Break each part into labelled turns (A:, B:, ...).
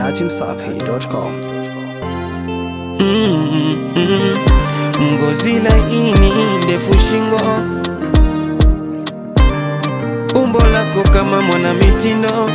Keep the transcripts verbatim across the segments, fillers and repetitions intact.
A: dachimsafi dot com.
B: Mm -mm. Ngozi laini ndefu shingo, umbo lako kama mwana mitindo,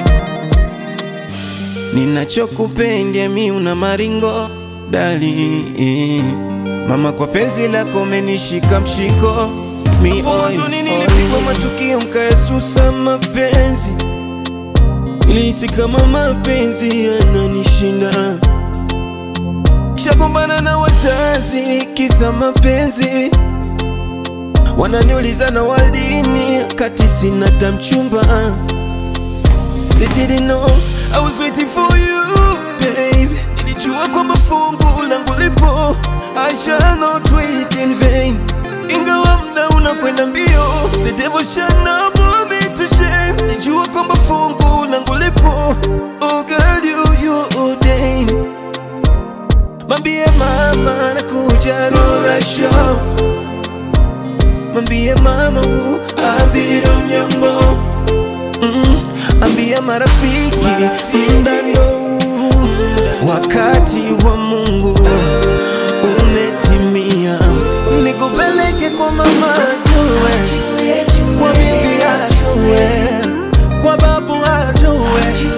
B: ninachokupenda mi una maringo dali. Mama kwa penzi lako menishika mshiko mi oi oi. Nilipigwa matukio mkaesusa mapenzi, nilihisi kama mapenzi yananishinda. Shagombana na wazazi kisa mapenzi, wananiuliza na walini kati sina tamchumba. They didn't know I was waiting for you, babe. Nilijua kwamba fungu langu lipo, I shall not wait in vain. Ingawa mda unakwenda mbio, the devil shall not put me to shame. Nilijua kwamba fungu langu lipo, oh girl you you ordained. Mambie mama nakuja Rura Show, mambie mama u abiro mnyambo. mm, Ambia marafiki mdano, wakati wa Mungu umetimia. Nikupeleke kwa mama ajue, kwa bibi ajue, kwa babu ajue,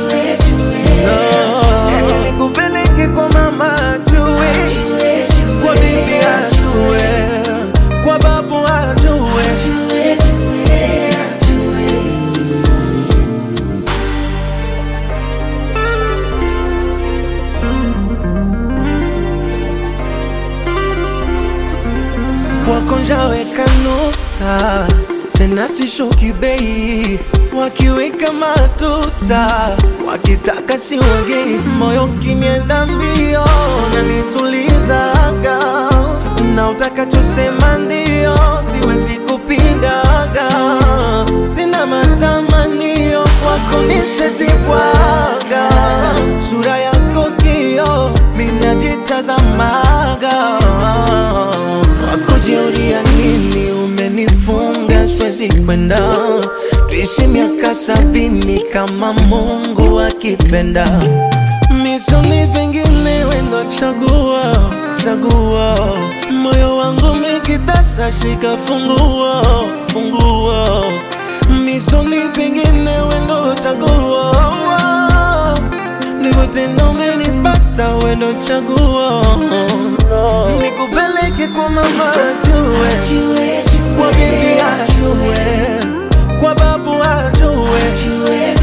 B: no. Nikupeleke kwa mama ajue, kwa bibi ajue, kwa babu ajue. Wakonja weka nota, tena sishuki bei. Wakiweka matuta, wakitaka siwagei. Moyo kinienda mbio, na nitulizaga, na utakachosema ndio, siwezi kupingaga. Sina matamanio, wako nishazibwaga. Sura yako kio, minajitazamaga. Wakujiuria nini umenifunga, siwezi kwenda. Tuishi miaka sabini kama Mungu akipenda. Misoni vingine wendo chagua, chagua. Moyo wangu mikitasa shika fungua, fungua. Misoni vingine wendo chagua, ndivyo tena umenipata wendo chagua. Nikupeleke kwa mama ajue, kwa bibi ajue, kwa babu ajue,